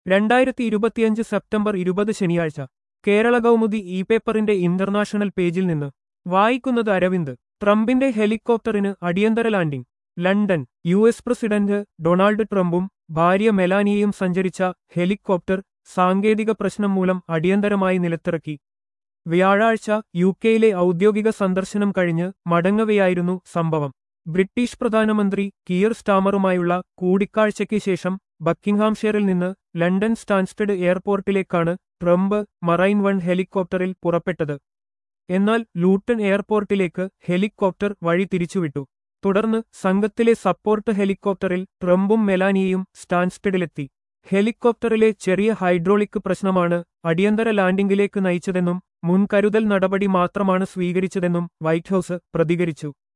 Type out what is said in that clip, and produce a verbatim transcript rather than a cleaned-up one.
രണ്ടായിരത്തി ഇരുപത്തിയഞ്ച് സെപ്റ്റംബർ ഇരുപത് ശനിയാഴ്ച കേരള കൗമുദി ഇ പേപ്പറിന്റെ ഇന്റർനാഷണൽ പേജിൽ നിന്ന് വായിക്കുന്നത് അരവിന്ദ്. ട്രംപിന്റെ ഹെലികോപ്റ്ററിന് അടിയന്തര landing. London. U S president Donald ട്രംപും ഭാര്യ മെലാനിയയും സഞ്ചരിച്ച ഹെലികോപ്റ്റർ സാങ്കേതിക പ്രശ്നം മൂലം അടിയന്തരമായി നിലത്തിറക്കി. വ്യാഴാഴ്ച യു കെയിലെ ഔദ്യോഗിക സന്ദർശനം കഴിഞ്ഞ് മടങ്ങവെയായിരുന്നു സംഭവം. ബ്രിട്ടീഷ് പ്രധാനമന്ത്രി കിയർ സ്റ്റാമറുമായുള്ള കൂടിക്കാഴ്ചയ്ക്ക് ശേഷം ബക്കിംഗ്ഹാംഷെയറിൽ നിന്ന് ലണ്ടൻ സ്റ്റാൻസ്റ്റഡ് എയർപോർട്ടിലേക്കാണ് ട്രംപ് മറൈൻ വൺ ഹെലികോപ്റ്ററിൽ പുറപ്പെട്ടത്. എന്നാൽ ലൂട്ടൺ എയർപോർട്ടിലേക്ക് ഹെലികോപ്റ്റർ വഴി തിരിച്ചുവിട്ടു. തുടർന്ന് സംഘത്തിലെ സപ്പോർട്ട് ഹെലികോപ്റ്ററിൽ ട്രംപും മെലാനിയയും സ്റ്റാൻസ്റ്റഡിലെത്തി. ഹെലികോപ്റ്ററിലെ ചെറിയ ഹൈഡ്രോളിക് പ്രശ്നമാണ് അടിയന്തര ലാൻഡിംഗിലേക്ക് നയിച്ചതെന്നും മുൻകരുതൽ നടപടി മാത്രമാണ് സ്വീകരിച്ചതെന്നും വൈറ്റ് ഹൌസ് പ്രതികരിച്ചു.